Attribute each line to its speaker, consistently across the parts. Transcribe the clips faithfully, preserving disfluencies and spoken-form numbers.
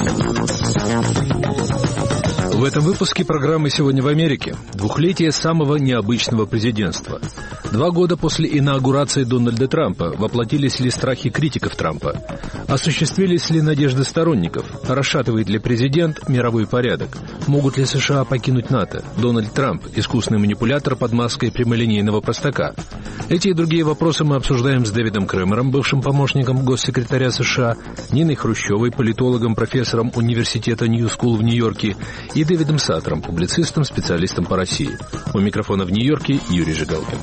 Speaker 1: В этом выпуске программы «Сегодня в Америке» двухлетие самого необычного президентства. Два года после инаугурации Дональда Трампа воплотились ли страхи критиков Трампа? Осуществились ли надежды сторонников? Расшатывает ли президент мировой порядок? Могут ли США покинуть НАТО? Дональд Трамп – искусный манипулятор под маской прямолинейного простака. Эти и другие вопросы мы обсуждаем с Дэвидом Кремером, бывшим помощником госсекретаря США, Ниной Хрущевой, политологом, профессором университета Нью-Скул в Нью-Йорке, и Дэвидом Саттером, публицистом, специалистом по России. У микрофона в Нью-Йорке Юрий Жигалкин.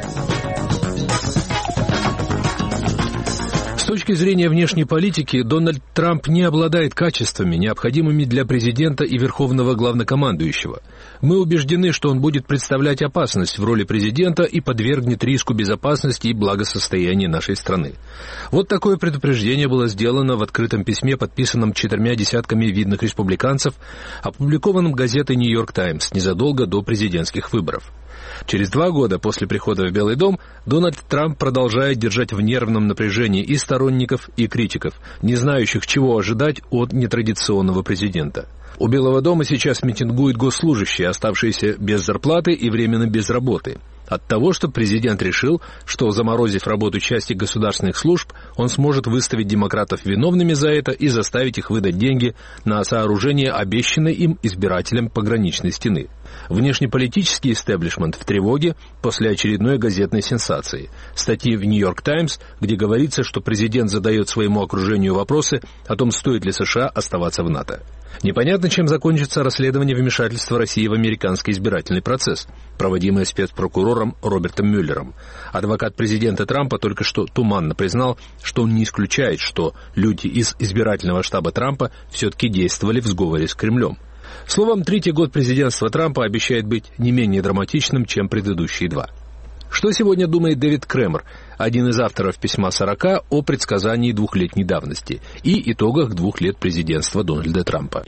Speaker 1: С точки зрения внешней политики, Дональд Трамп не обладает качествами, необходимыми для президента и верховного главнокомандующего. Мы убеждены, что он будет представлять опасность в роли президента и подвергнет риску безопасности и благосостояния нашей страны. Вот такое предупреждение было сделано в открытом письме, подписанном четырьмя десятками видных республиканцев, опубликованном газетой «Нью-Йорк Таймс» незадолго до президентских выборов. Через два года после прихода в Белый дом Дональд Трамп продолжает держать в нервном напряжении и сторонников, и критиков, не знающих, чего ожидать от нетрадиционного президента. У Белого дома сейчас митингуют госслужащие, оставшиеся без зарплаты и временно без работы. От того, что президент решил, что, заморозив работу части государственных служб, он сможет выставить демократов виновными за это и заставить их выдать деньги на сооружение обещанной им избирателям пограничной стены. Внешнеполитический истеблишмент в тревоге после очередной газетной сенсации. Статьи в «Нью-Йорк Таймс», где говорится, что президент задает своему окружению вопросы о том, стоит ли США оставаться в НАТО. Непонятно, чем закончится расследование вмешательства России в американский избирательный процесс, проводимое спецпрокурором Робертом Мюллером. Адвокат президента Трампа только что туманно признал, что он не исключает, что люди из избирательного штаба Трампа все-таки действовали в сговоре с Кремлем. Словом, третий год президентства Трампа обещает быть не менее драматичным, чем предыдущие два. Что сегодня думает Дэвид Кремер, один из авторов письма сорока, о предсказании двухлетней давности и итогах двух лет президентства Дональда Трампа?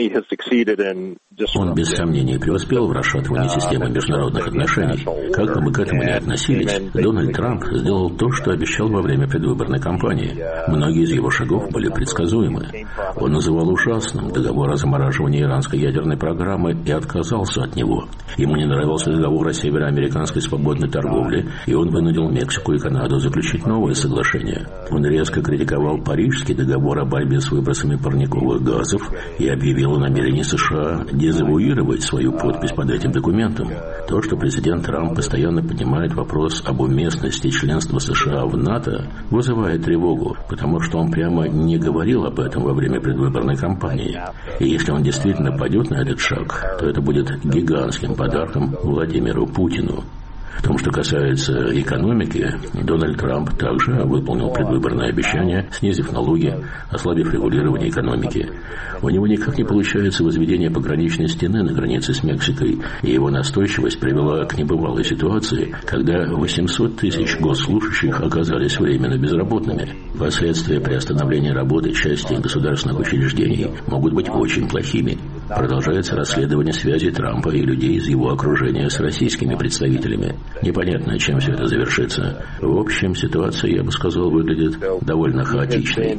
Speaker 2: Он без сомнения преуспел в расшатывании системы международных отношений. Как бы мы к этому ни относились, Дональд Трамп сделал то, что обещал во время предвыборной кампании. Многие из его шагов были предсказуемы. Он называл ужасным договор о замораживании иранской ядерной программы и отказался от него. Ему не нравился договор о североамериканской свободной торговле, и он вынудил Мексику и Канаду заключить новое соглашение. Он резко критиковал Парижский договор о борьбе с выбросами парниковых газов и объявил о намерении США дезавуировать свою подпись под этим документом. То, что президент Трамп постоянно поднимает вопрос об уместности членства США в НАТО, вызывает тревогу, потому что он прямо не говорил об этом во время предвыборной кампании. И если он действительно пойдет на этот шаг, то это будет гигантским подарком Владимиру Путину. В том, что касается экономики, Дональд Трамп также выполнил предвыборное обещание, снизив налоги, ослабив регулирование экономики. У него никак не получается возведение пограничной стены на границе с Мексикой, и его настойчивость привела к небывалой ситуации, когда восемьсот тысяч госслужащих оказались временно безработными. Последствия приостановления работы части государственных учреждений могут быть очень плохими. Продолжается расследование связи Трампа и людей из его окружения с российскими представителями. Непонятно, чем все это завершится. В общем, ситуация, я бы сказал, выглядит довольно хаотичной.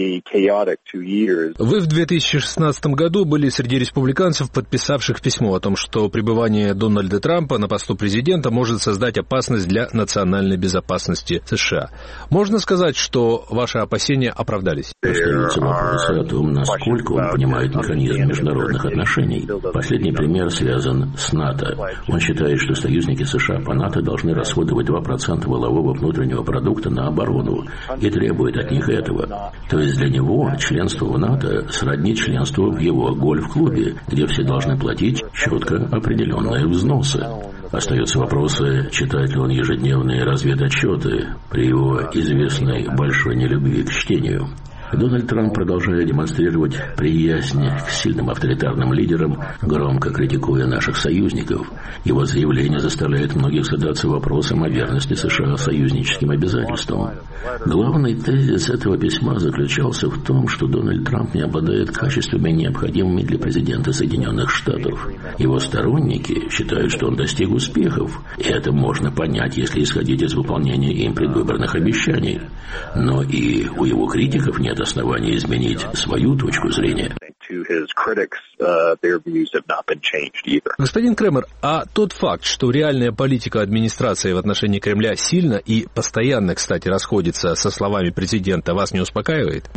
Speaker 1: Вы в две тысячи шестнадцатом году были среди республиканцев, подписавших письмо о том, что пребывание Дональда Трампа на посту президента может создать опасность для национальной безопасности США. Можно сказать, что ваши опасения оправдались?
Speaker 2: Остаются вопросы о том, насколько он понимает механизм международных отношений. Последний пример связан с НАТО. Он считает, что союзники США по НАТО должны расходовать два процента валового внутреннего продукта на оборону и требует от них этого. То есть для него членство в НАТО сродни членству в его гольф-клубе, где все должны платить четко определенные взносы. Остаются вопросы, читает ли он ежедневные разведотчеты при его известной большой нелюбви к чтению. Дональд Трамп, продолжая демонстрировать приязнь к сильным авторитарным лидерам, громко критикуя наших союзников. Его заявление заставляет многих задаться вопросом о верности США союзническим обязательствам. Главный тезис этого письма заключался в том, что Дональд Трамп не обладает качествами, необходимыми для президента Соединенных Штатов. Его сторонники считают, что он достиг успехов, и это можно понять, если исходить из выполнения им предвыборных обещаний. Но и у его критиков нет оснований изменить свою точку зрения.
Speaker 1: Господин Кремер, а тот факт, что реальная политика администрации в отношении Кремля сильно и постоянно, кстати, расходится со словами президента, вас не успокаивает?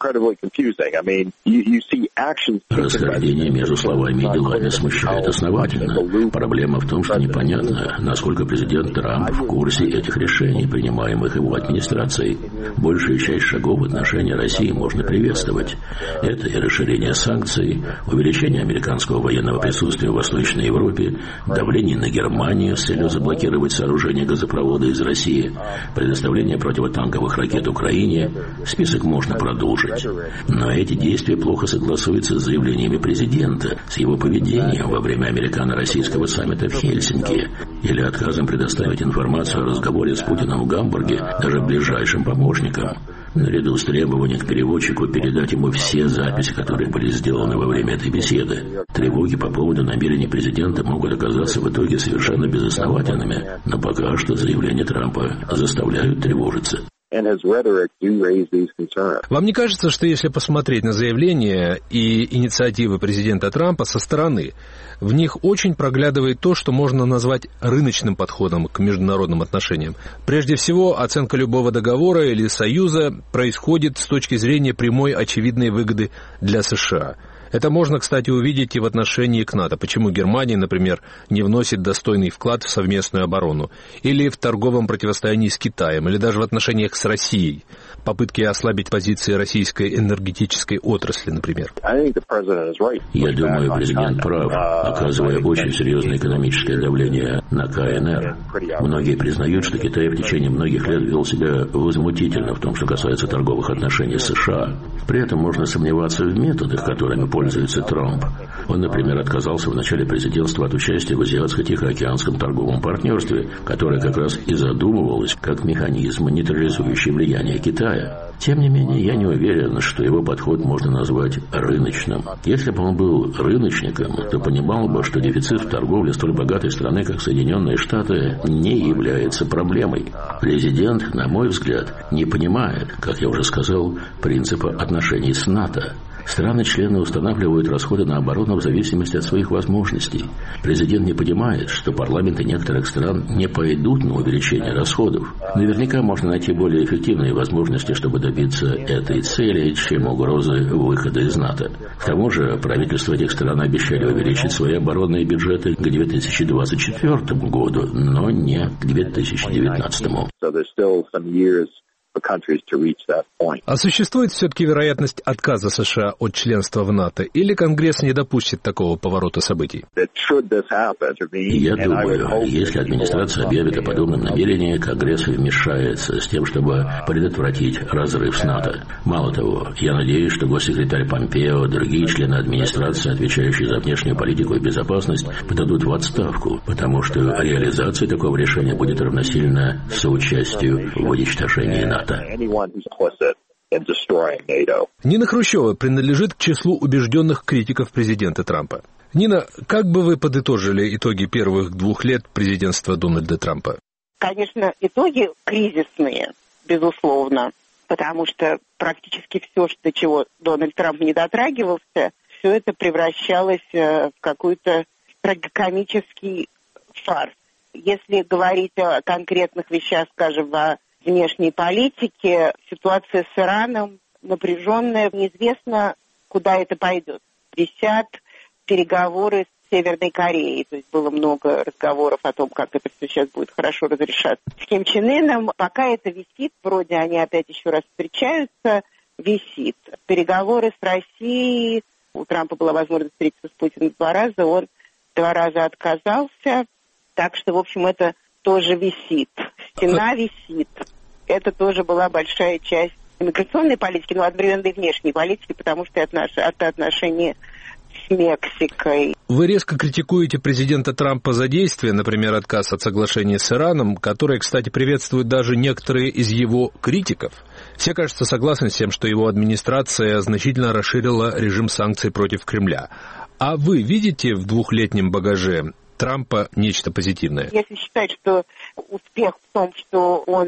Speaker 2: Расхождение между словами и делами смущает основательно. Проблема в том, что непонятно, насколько президент Трамп в курсе этих решений, принимаемых его администрацией. Большая часть шагов в отношении России можно приветствовать. Это и расширение санкций, увеличение американского военного присутствия в Восточной Европе, давление на Германию с целью заблокировать сооружение газопровода из России, предоставление противотанковых ракет Украине. Список можно продолжить. Но эти действия плохо согласуются с заявлениями президента, с его поведением во время американо-российского саммита в Хельсинки или отказом предоставить информацию о разговоре с Путиным в Гамбурге даже ближайшим помощникам, наряду с требованием к переводчику передать ему все записи, которые были сделаны во время этой беседы. Тревоги по поводу намерений президента могут оказаться в итоге совершенно безосновательными, но пока что заявления Трампа заставляют тревожиться.
Speaker 1: Вам не кажется, что если посмотреть на заявления и инициативы президента Трампа со стороны, в них очень проглядывает то, что можно назвать рыночным подходом к международным отношениям? Прежде всего, оценка любого договора или союза происходит с точки зрения прямой очевидной выгоды для США. Это можно, кстати, увидеть и в отношении к НАТО. Почему Германия, например, не вносит достойный вклад в совместную оборону? Или в торговом противостоянии с Китаем? Или даже в отношениях с Россией? Попытки ослабить позиции российской энергетической отрасли, например.
Speaker 2: Я думаю, президент прав, оказывая очень серьезное экономическое давление на ка эн эр. Многие признают, что Китай в течение многих лет вел себя возмутительно в том, что касается торговых отношений с США. При этом можно сомневаться в методах, которыми пользуется Трамп. Он, например, отказался в начале президентства от участия в Азиатско-Тихоокеанском торговом партнерстве, которое как раз и задумывалось как механизм, нейтрализующий влияние Китая. Тем не менее, я не уверен, что его подход можно назвать рыночным. Если бы он был рыночником, то понимал бы, что дефицит в торговле столь богатой страны, как Соединенные Штаты, не является проблемой. Президент, на мой взгляд, не понимает, как я уже сказал, принципа отношений с НАТО. Страны-члены устанавливают расходы на оборону в зависимости от своих возможностей. Президент не понимает, что парламенты некоторых стран не пойдут на увеличение расходов. Наверняка можно найти более эффективные возможности, чтобы добиться этой цели, чем угрозы выхода из НАТО. К тому же правительства этих стран обещали увеличить свои оборонные бюджеты к две тысячи двадцать четвёртому году, но не к две тысячи девятнадцатому.
Speaker 1: А существует все-таки вероятность отказа США от членства в НАТО, или Конгресс не допустит такого поворота событий?
Speaker 2: Я думаю, если администрация объявит о подобном намерении, Конгресс вмешается с тем, чтобы предотвратить разрыв с НАТО. Мало того, я надеюсь, что госсекретарь Помпео и другие члены администрации, отвечающие за внешнюю политику и безопасность, подадут в отставку, потому что реализация такого решения будет равносильна соучастию в уничтожении НАТО.
Speaker 1: Нина Хрущева принадлежит к числу убежденных критиков президента Трампа. Нина, как бы вы подытожили итоги первых двух лет президентства Дональда Трампа?
Speaker 3: Конечно, итоги кризисные, безусловно, потому что практически все, до чего Дональд Трамп не дотрагивался, все это превращалось в какой-то трагикомический фарс. Если говорить о конкретных вещах, скажем, о внешней политике, ситуация с Ираном напряженная, неизвестно, куда это пойдет. Висят переговоры с Северной Кореей, то есть было много разговоров о том, как это все сейчас будет хорошо разрешаться. С Ким Чен Ыном пока это висит, вроде они опять еще раз встречаются, висит. Переговоры с Россией, у Трампа была возможность встретиться с Путиным два раза, он два раза отказался, так что, в общем, это тоже висит. Стена висит. Это тоже была большая часть иммиграционной политики, но одновременно и внешней политики, потому что это отношения с Мексикой.
Speaker 1: Вы резко критикуете президента Трампа за действия, например, отказ от соглашения с Ираном, которое, кстати, приветствуют даже некоторые из его критиков. Все, кажется, согласны с тем, что его администрация значительно расширила режим санкций против Кремля. А вы видите в двухлетнем багаже Трампа нечто позитивное?
Speaker 3: Если считать, что успех в том, что он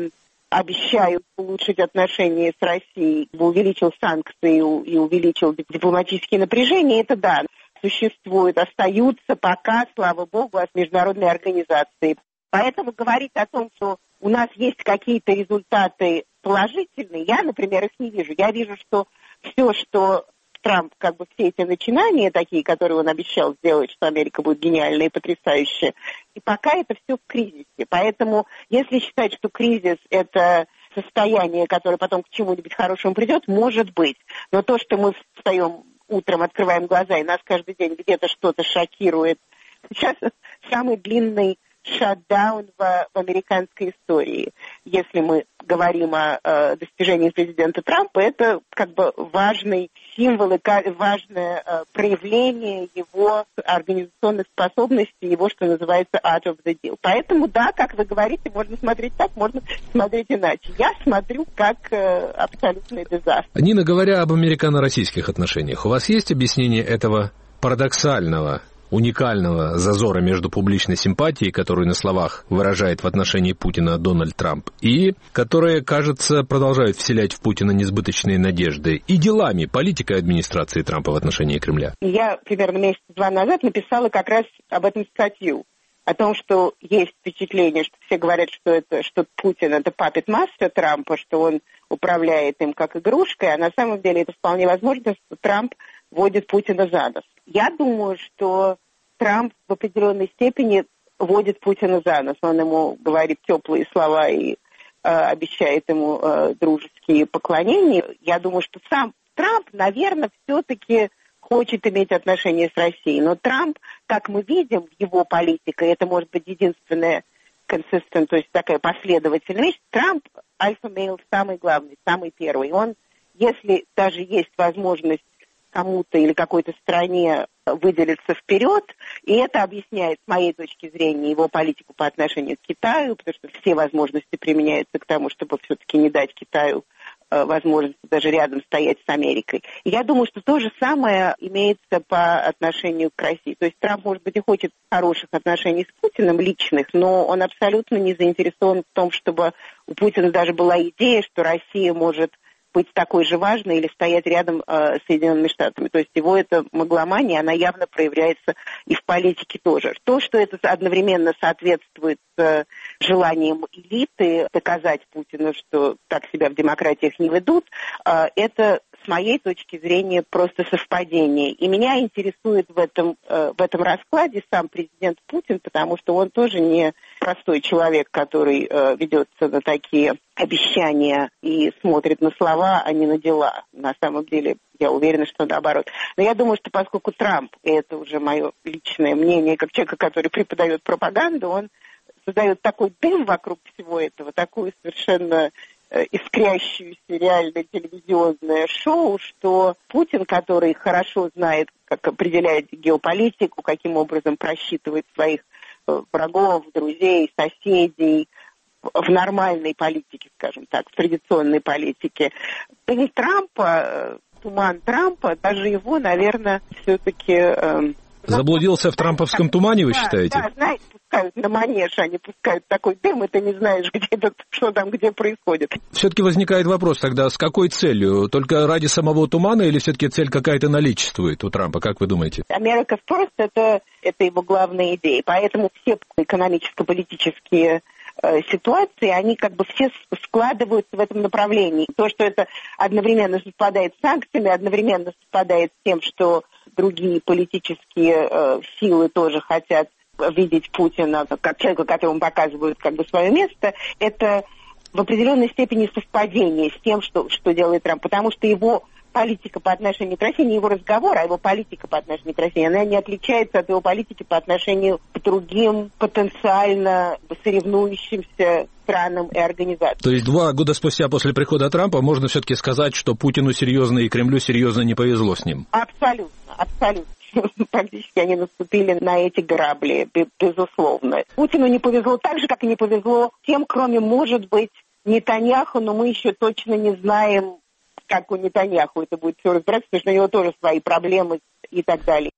Speaker 3: обещают улучшить отношения с Россией, увеличил санкции и увеличил дипломатические напряжения, это да, существует, остаются пока, слава богу, от международной организации. Поэтому говорить о том, что у нас есть какие-то результаты положительные, я, например, их не вижу. Я вижу, что все, что Трамп, как бы все эти начинания такие, которые он обещал сделать, что Америка будет гениальная и потрясающая, и пока это все в кризисе. Поэтому, если считать, что кризис – это состояние, которое потом к чему-нибудь хорошему придет, может быть. Но то, что мы встаем утром, открываем глаза, и нас каждый день где-то что-то шокирует. Сейчас самый длинный шатдаун в, в американской истории. Если мы говорим о э, достижениях президента Трампа, это как бы важный символ и важное э, проявление его организационных способностей, его, что называется, art of the deal. Поэтому, да, как вы говорите, можно смотреть так, можно смотреть иначе. Я смотрю как э, абсолютный дизастер.
Speaker 1: Нина, говоря об американо-российских отношениях, у вас есть объяснение этого парадоксального, уникального зазора между публичной симпатией, которую на словах выражает в отношении Путина Дональд Трамп, и которая, кажется, продолжает вселять в Путина несбыточные надежды, и делами, политикой администрации Трампа в отношении Кремля?
Speaker 3: Я примерно месяц-два назад написала как раз об этом статью, о том, что есть впечатление, что все говорят, что, это, что Путин – это puppet master Трампа, что он управляет им как игрушкой, а на самом деле это вполне возможно, что Трамп водит Путина за нос. Я думаю, что Трамп в определенной степени водит Путина за нос. Он ему говорит теплые слова и э, обещает ему э, дружеские поклонения. Я думаю, что сам Трамп, наверное, все-таки хочет иметь отношения с Россией. Но Трамп, как мы видим, его политика, это может быть единственная consistent, то есть такая последовательная вещь, Трамп альфа-мейл самый главный, самый первый. Он, если даже есть возможность кому-то или какой-то стране выделиться вперед, и это объясняет, с моей точки зрения, его политику по отношению к Китаю, потому что все возможности применяются к тому, чтобы все-таки не дать Китаю э, возможность даже рядом стоять с Америкой. И я думаю, что то же самое имеется по отношению к России. То есть Трамп, может быть, и хочет хороших отношений с Путиным, личных, но он абсолютно не заинтересован в том, чтобы у Путина даже была идея, что Россия может быть такой же важной или стоять рядом э, с Соединенными Штатами. То есть его эта магломания, она явно проявляется и в политике тоже. То, что это одновременно соответствует э, желаниям элиты доказать Путину, что так себя в демократиях не ведут, э, это, с моей точки зрения, просто совпадение. И меня интересует в этом, э, в этом раскладе сам президент Путин, потому что он тоже не простой человек, который э, ведется на такие обещания и смотрит на слова, а не на дела. На самом деле, я уверена, что наоборот. Но я думаю, что поскольку Трамп, и это уже мое личное мнение, как человека, который преподает пропаганду, он создает такой дым вокруг всего этого, такую совершенно э, искрящуюся реально телевизионное шоу, что Путин, который хорошо знает, как определяет геополитику, каким образом просчитывает своих э, врагов, друзей, соседей, в нормальной политике, скажем так, в традиционной политике. Дым Трампа, туман Трампа, даже его, наверное, все-таки... Э,
Speaker 1: Заблудился в трамповском тумане, вы
Speaker 3: да,
Speaker 1: считаете?
Speaker 3: Да, знаете, пускают на манеж, они пускают такой дым, и ты не знаешь, где это, что там, где происходит.
Speaker 1: Все-таки возникает вопрос тогда, с какой целью? Только ради самого тумана или все-таки цель какая-то наличествует у Трампа, как вы думаете?
Speaker 3: Америка First – это, это его главная идея, поэтому все экономическо-политические ситуации, они как бы все складываются в этом направлении. То, что это одновременно совпадает с санкциями, одновременно совпадает с тем, что другие политические э, силы тоже хотят видеть Путина как человека, которому показывают как бы свое место, это в определенной степени совпадение с тем, что, что делает Трамп, потому что его политика по отношению к России, не его разговор, а его политика по отношению к России, она не отличается от его политики по отношению к другим потенциально соревнующимся странам и организациям.
Speaker 1: То есть два года спустя после прихода Трампа можно все-таки сказать, что Путину серьезно и Кремлю серьезно не повезло с ним?
Speaker 3: Абсолютно, абсолютно. Практически они наступили на эти грабли, безусловно. Путину не повезло так же, как и не повезло тем, кроме, может быть, Нетаньяху, но мы еще точно не знаем, как у Нетаньяху это будет все разбираться, потому что у него тоже свои проблемы и так далее.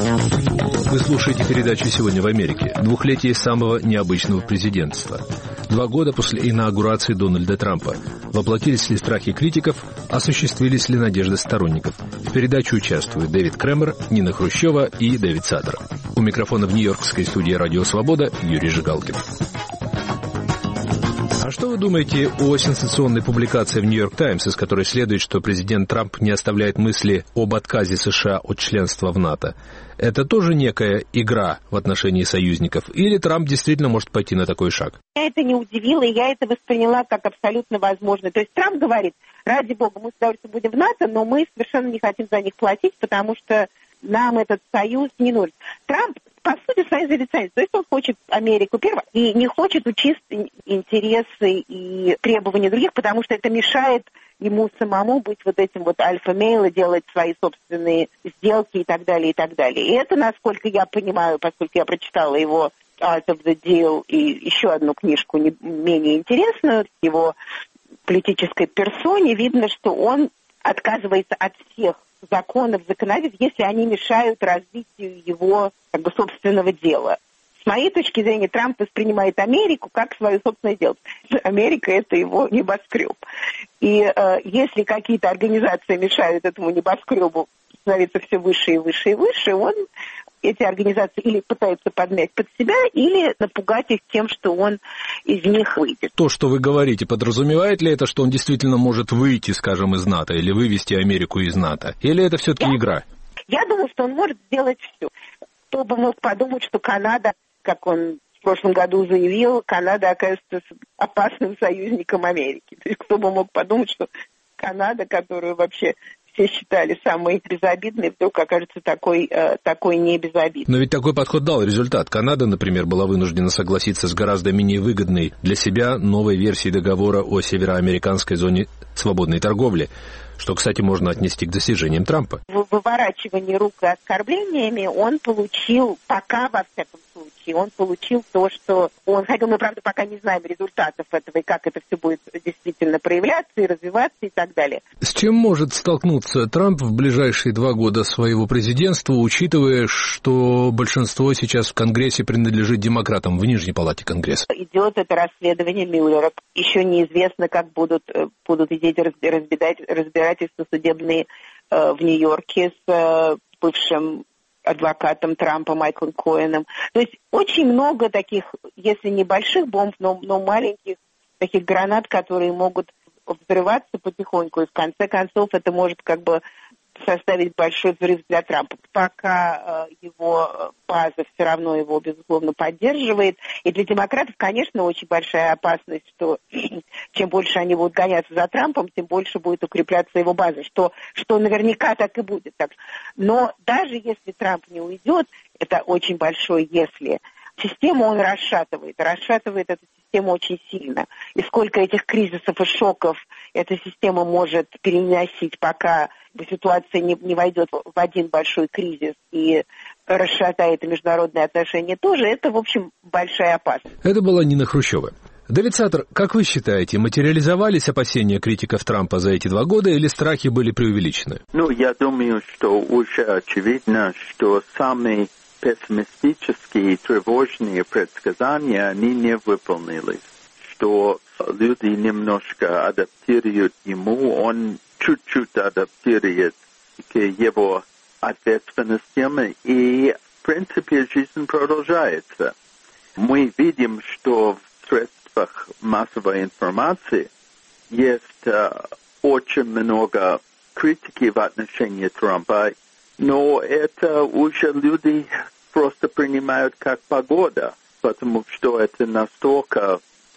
Speaker 1: Вы слушаете передачу «Сегодня в Америке». Двухлетие самого необычного президентства. Два года после инаугурации Дональда Трампа. Воплотились ли страхи критиков, осуществились ли надежды сторонников? В передаче участвуют Дэвид Кремер, Нина Хрущева и Дэвид Саттер. У микрофона в нью-йоркской студии «Радио Свобода» Юрий Жигалкин. А что вы думаете о сенсационной публикации в «Нью-Йорк Таймс», из которой следует, что президент Трамп не оставляет мысли об отказе США от членства в НАТО? Это тоже некая игра в отношении союзников? Или Трамп действительно может пойти на такой шаг?
Speaker 3: Меня это не удивило, и я это восприняла как абсолютно возможно. То есть Трамп говорит, ради бога, мы с удовольствием будем в НАТО, но мы совершенно не хотим за них платить, потому что нам этот союз не нужен. Трамп, по сути, своей зарицает. То есть он хочет Америку первой и не хочет учесть интересы и требования других, потому что это мешает ему самому быть вот этим вот альфа-мейл и делать свои собственные сделки и так далее, и так далее. И это, насколько я понимаю, поскольку я прочитала его Art of the Deal и еще одну книжку не менее интересную, его политической персоне, видно, что он отказывается от всех законов, законодательств, если они мешают развитию его как бы собственного дела. С моей точки зрения, Трамп воспринимает Америку как свое собственное дело. Америка – это его небоскреб. И э, если какие-то организации мешают этому небоскребу становиться все выше и выше и выше, он эти организации или пытается подмять под себя, или напугать их тем, что он из них выйдет.
Speaker 1: То, что вы говорите, подразумевает ли это, что он действительно может выйти, скажем, из НАТО, или вывести Америку из НАТО? Или это все-таки я, игра?
Speaker 3: Я думаю, что он может сделать все. Кто бы мог подумать, что Канада, как он в прошлом году заявил, Канада окажется опасным союзником Америки. То есть кто бы мог подумать, что Канада, которую вообще все считали самой безобидной, вдруг окажется такой, э, такой не безобидной.
Speaker 1: Но ведь такой подход дал результат. Канада, например, была вынуждена согласиться с гораздо менее выгодной для себя новой версией договора о североамериканской зоне свободной торговли, что, кстати, можно отнести к достижениям Трампа.
Speaker 3: В выворачивании рук и оскорблениями он получил, пока, во всяком случае, он получил то, что он хотел. Мы, правда, пока не знаем результатов этого и как это все будет действительно проявляться и развиваться и так далее.
Speaker 1: С чем может столкнуться Трамп в ближайшие два года своего президентства, учитывая, что большинство сейчас в Конгрессе принадлежит демократам, в Нижней палате Конгресса?
Speaker 3: Идет это расследование Мюллера. Еще неизвестно, как будут, будут идти разбирательства судебные э, в Нью-Йорке с э, бывшим адвокатом Трампа Майклом Коэном. То есть очень много таких, если не больших бомб, но, но маленьких таких гранат, которые могут взрываться потихоньку. И в конце концов это может как бы составить большой взрыв для Трампа. Пока э, его база все равно его, безусловно, поддерживает. И для демократов, конечно, очень большая опасность, что чем больше они будут гоняться за Трампом, тем больше будет укрепляться его база, что, что наверняка так и будет. Так. Но даже если Трамп не уйдет, это очень большое «если», систему он расшатывает, расшатывает эту систему очень сильно. И сколько этих кризисов и шоков эта система может переносить, пока ситуация не, не войдет в один большой кризис и расшатает международные отношения тоже, это, в общем, большая опасность.
Speaker 1: Это была Нина Хрущева. Дэвид Саттер, как вы считаете, материализовались опасения критиков Трампа за эти два года или страхи были преувеличены?
Speaker 4: Ну, я думаю, что уже очевидно, что самые пессимистические и тревожные предсказания, они не выполнились. Что люди немножко адаптируют ему, он чуть-чуть адаптирует к его ответственностям, и, в принципе, жизнь продолжается. Мы видим, что в средствах массовой информации есть uh, очень много критики в отношении Трампа, но это уже люди просто принимают как погода, потому что это настолько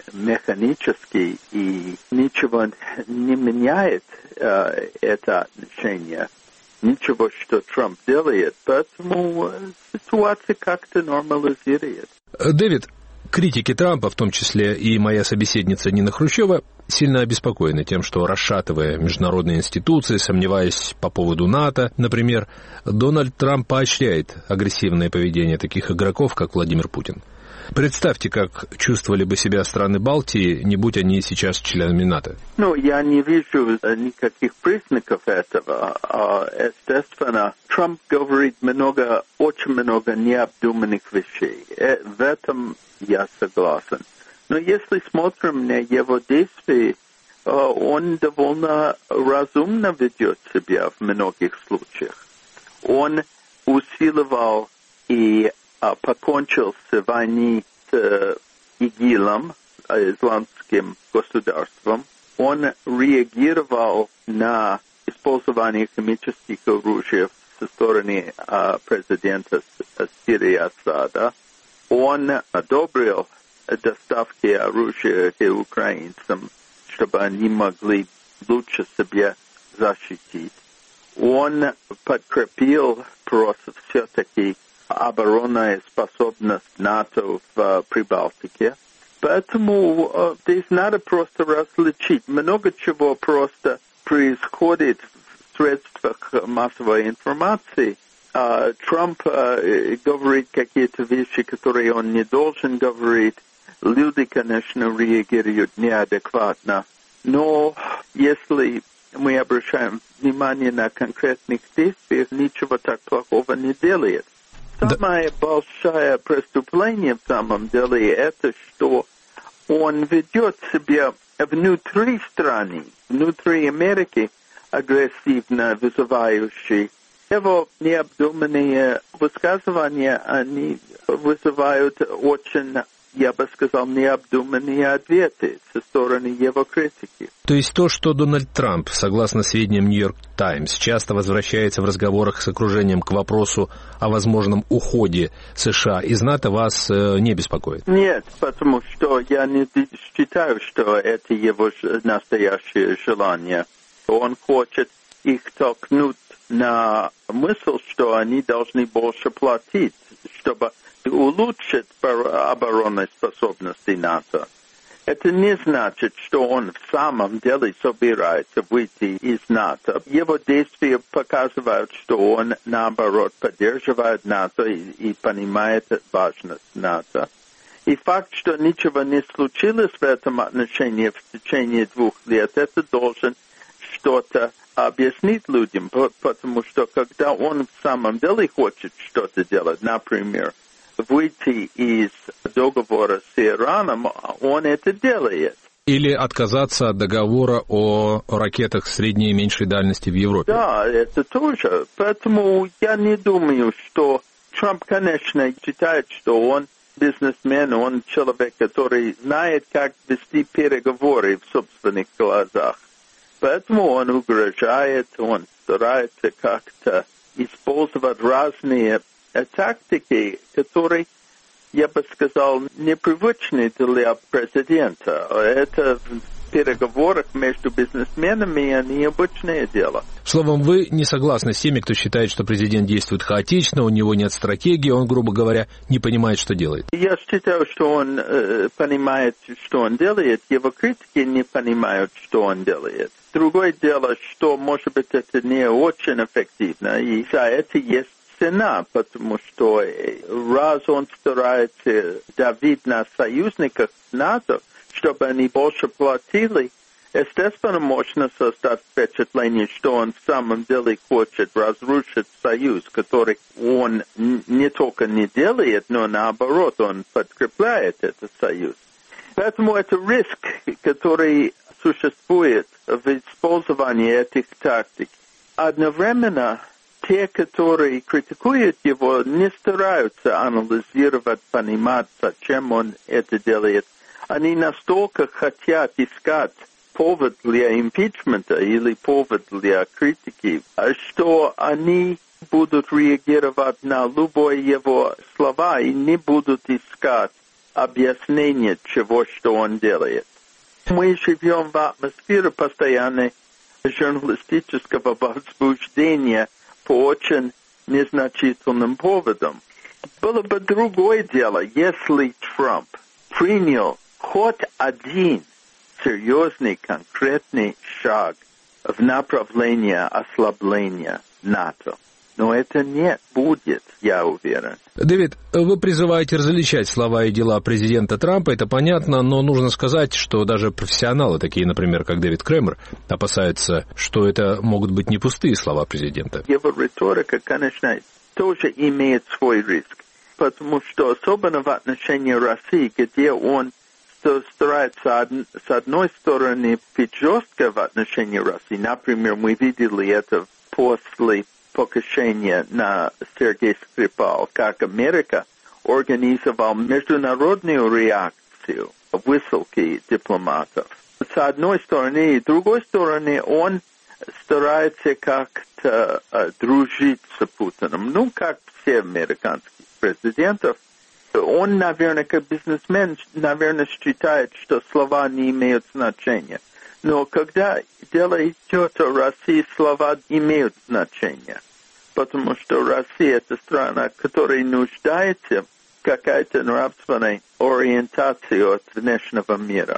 Speaker 4: механически и ничего не меняет э, это отношение, ничего, что Трамп делает, поэтому ситуация как-то нормализирует.
Speaker 1: Дэвид, критики Трампа, в том числе и моя собеседница Нина Хрущева, сильно обеспокоены тем, что, расшатывая международные институции, сомневаясь по поводу НАТО, например, Дональд Трамп поощряет агрессивное поведение таких игроков, как Владимир Путин. Представьте, как чувствовали бы себя страны Балтии, не будь они сейчас членами НАТО.
Speaker 4: Ну, я не вижу никаких признаков этого. Естественно, Трамп говорит много, очень много необдуманных вещей. В этом я согласен. Но если смотрим на его действия, он довольно разумно ведет себя в многих случаях. Он усиливал и покончил с войной с ИГИЛом, исламским государством. Он реагировал на использование химических оружий со стороны президента Сирии Асада. Он одобрил доставки оружия к украинцам, чтобы они могли лучше себя защитить. Он подкрепил просто все-таки оборонную способность НАТО в Прибалтике. Поэтому uh, здесь надо просто различить. Много чего просто происходит в средствах массовой информации. Uh, Трамп uh, говорит какие-то вещи, которые он не должен говорить. Люди, конечно, реагируют неадекватно. Но если мы обращаем внимание на конкретных действиях, ничего так плохого не делает. Самое да. большое преступление в самом деле это, что он ведет себя внутри страны, внутри Америки, агрессивно вызывающий. Его необдуманные высказывания, они вызывают очень, я бы сказал, необдуманные ответы со стороны его критики.
Speaker 1: То есть то, что Дональд Трамп, согласно сведениям «Нью-Йорк Таймс», часто возвращается в разговорах с окружением к вопросу о возможном уходе США из НАТО, вас э, не беспокоит?
Speaker 4: Нет, потому что я не считаю, что это его настоящее желание. Он хочет их толкнуть на мысль, что они должны больше платить, чтобы улучшить оборонные способности НАТО. Это не значит, что он в самом деле собирается выйти из НАТО. Его действия показывают, что он, наоборот, поддерживает НАТО и, и понимает важность НАТО. И факт, что ничего не случилось в этом отношении в течение двух лет, это должен что-то объяснить людям, потому что когда он в самом деле хочет что-то делать, например, выйти из договора с Ираном, он это делает.
Speaker 1: Или отказаться от договора о ракетах средней и меньшей дальности в Европе.
Speaker 4: Да, это тоже. Поэтому я не думаю, что Трамп, конечно, считает, что он бизнесмен, он человек, который знает, как вести переговоры в собственных глазах. Поэтому он угрожает, он старается как-то использовать разные тактики, которые, я бы сказал, непривычны для президента. Это в переговорах между бизнесменами необычное дело.
Speaker 1: Словом, вы не согласны с теми, кто считает, что президент действует хаотично, у него нет стратегии, он, грубо говоря, не понимает, что делает?
Speaker 4: Я считаю, что он э, понимает, что он делает, его критики не понимают, что он делает. Другое дело, что, может быть, это не очень эффективно, и за это есть цена, потому что раз он старается давить на союзников НАТО, чтобы они больше платили, естественно, можно создать впечатление, что он в самом деле хочет разрушить союз, который он не только не делает, но наоборот, он подкрепляет этот союз. Поэтому это риск, который существует в использовании этих тактик. Одновременно те, которые критикуют его, не стараются анализировать, понимать, зачем он это делает. Они настолько хотят искать повод для импичмента или повод для критики, что они будут реагировать на любые его слова и не будут искать объяснение чего, что он делает. Мы живем в атмосфере постоянной журналистического возбуждения по очень незначительным поводам. Было бы другое дело, если Трамп принял хоть один серьезный, конкретный шаг в направлении ослабления НАТО. Но это не будет, я уверен.
Speaker 1: Дэвид, вы призываете различать слова и дела президента Трампа, это понятно, но нужно сказать, что даже профессионалы, такие, например, как Дэвид Кремер, опасаются, что это могут быть не пустые слова президента.
Speaker 4: Его риторика, конечно, тоже имеет свой риск, потому что особенно в отношении России, где он старается с одной стороны быть жестко в отношении России. Например, мы видели это после покушения на Сергея Скрипала, как Америка организовала международную реакцию, высылки дипломатов. С одной стороны, и с другой стороны, он старается как-то uh, дружить с Путиным. Ну, как все американские президенты. Он, наверное, как бизнесмен, наверное, считает, что слова не имеют значения. Но когда дело идет о России, слова имеют значение. Потому что Россия – это страна, которая нуждается в какой-то нравственной ориентации от внешнего мира.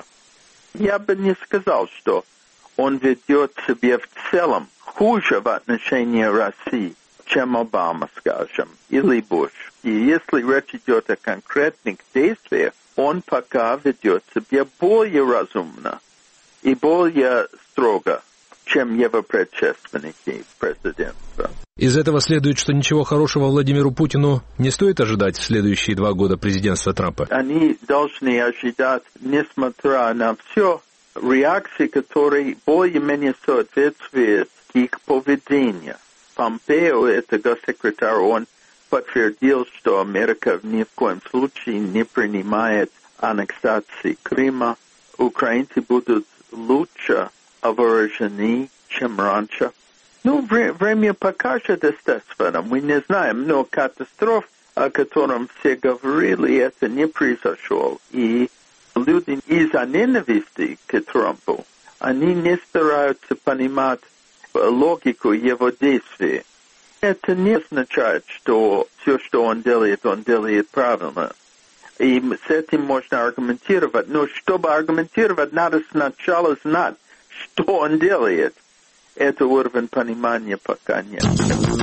Speaker 4: Я бы не сказал, что он ведет себя в целом хуже в отношении России, чем Обама, скажем, или Буш. И если речь идет о конкретных действиях, он пока ведет себя более разумно и более строго, чем его предшественники президента.
Speaker 1: Из этого следует, что ничего хорошего Владимиру Путину не стоит ожидать в следующие два года президентства Трампа.
Speaker 4: Они должны ожидать, несмотря на все, реакции, которые более-менее соответствуют их поведению. Помпео, это госсекретарь, он подтвердил, что Америка ни в коем случае не принимает аннексации Крыма. Украинцы будут лучше вооружены, чем раньше. Ну, время покажет, естественно, мы не знаем, но катастрофа, о котором все говорили, это не произошло. И люди из-за ненависти к Трампу, они не стараются понимать логику его действий. Это не означает, что все, что он делает, он делает правильно. И с этим можно аргументировать. Но чтобы аргументировать, надо сначала знать, что он делает. Это уровень понимания пока нет.